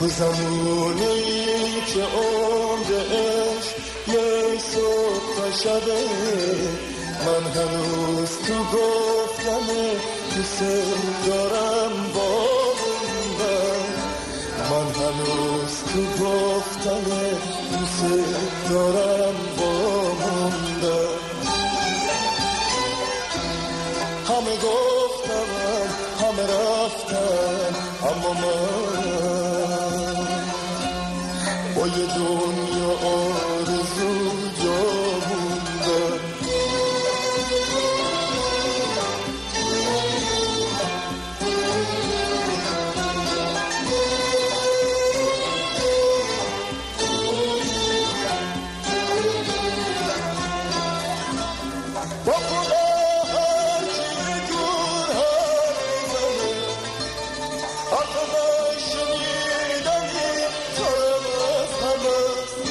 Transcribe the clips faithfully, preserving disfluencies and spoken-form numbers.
تو زمونی که عمرش یه صبح و شبه من هنوز تو گفتم دوست دارم با موندم من هنوز تو گفتم دوست دارم با موندم همه گفتم همه رفتن اما من با یه دنیا آرزو جا موندم با خدا هر چی دور هر حرف من شنیدنی طرف همه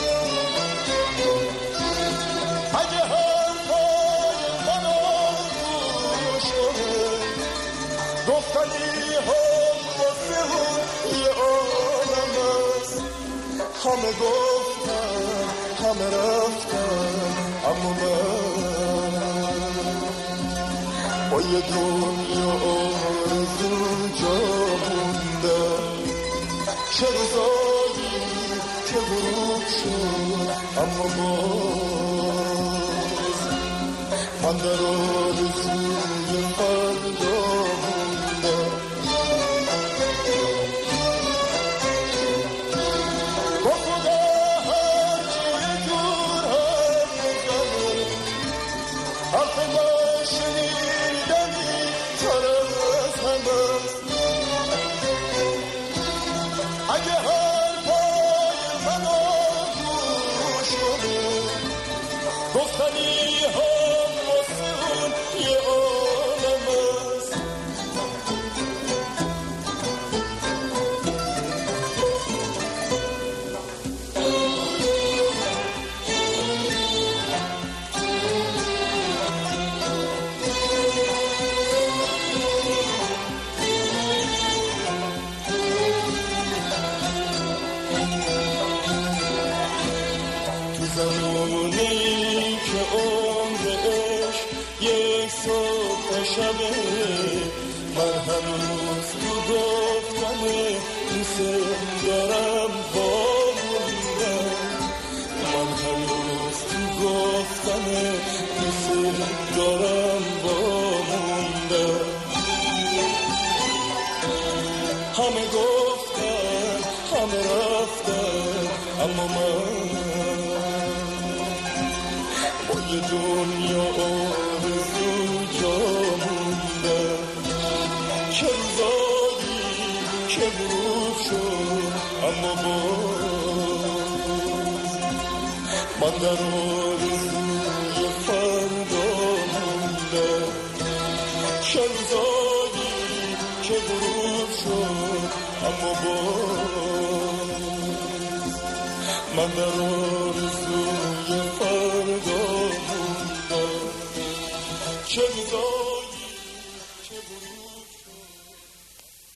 اگه حرفای منو گوش کنه گفتنی هم واسه اون یه عالم است همه گفتن همه رفتن اما من با یه دنیا آرزو جا موندم چه روزایی که غروب شد اما باز من در آرزوی فردا موندم با خدا هر چی دور هم بزنه حرف من شنیدنی طرف همه اگه حرفای منو گوش کنه گفتنی هم واسه اون یه عالم است تو زمانی که عمرش یه صبح شبه من هنوز تو گفتم دوست دارم با موندم من هنوز تو گفتم دوست دارم با موندم همه گفتن همه رفتن اما من با یه دنیا آرزو جا موندم چه روزایی که غروب شد اما باز من در آرزوی فردا موندم چه روزایی که غروب شد اما باز من در آرزوی